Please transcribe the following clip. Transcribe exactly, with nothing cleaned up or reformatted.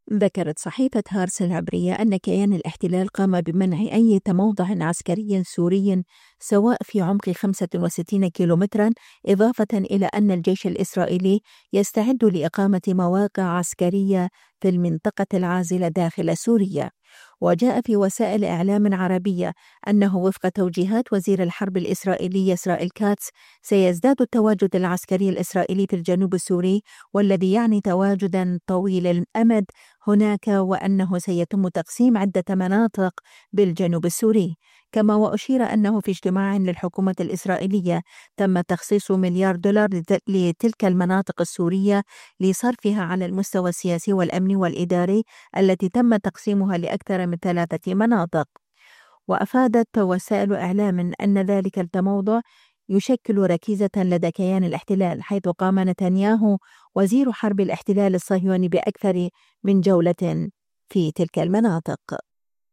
ذكرت صحيفة هارس العبرية أن كيان الاحتلال قام بمنع أي تموضع عسكري سوري سواء في عمق خمسة وستين كيلومترا، إضافة إلى أن الجيش الإسرائيلي يستعد لإقامة مواقع عسكرية في المنطقة العازلة داخل سوريا. وجاء في وسائل إعلام عربية أنه وفق توجيهات وزير الحرب الإسرائيلي إسرائيل كاتس سيزداد التواجد العسكري الإسرائيلي في الجنوب السوري، والذي يعني تواجدا طويل الأمد هناك، وأنه سيتم تقسيم عدة مناطق بالجنوب السوري. كما وأشير أنه في اجتماع للحكومة الإسرائيلية تم تخصيص مليار دولار لتلك المناطق السورية لصرفها على المستوى السياسي والأمني والإداري التي تم تقسيمها لأكثر من ثلاثة مناطق. وأفادت وسائل إعلام أن ذلك التموضع يشكل ركيزة لدى كيان الاحتلال، حيث قام نتنياهو وزير حرب الاحتلال الصهيوني بأكثر من جولة في تلك المناطق.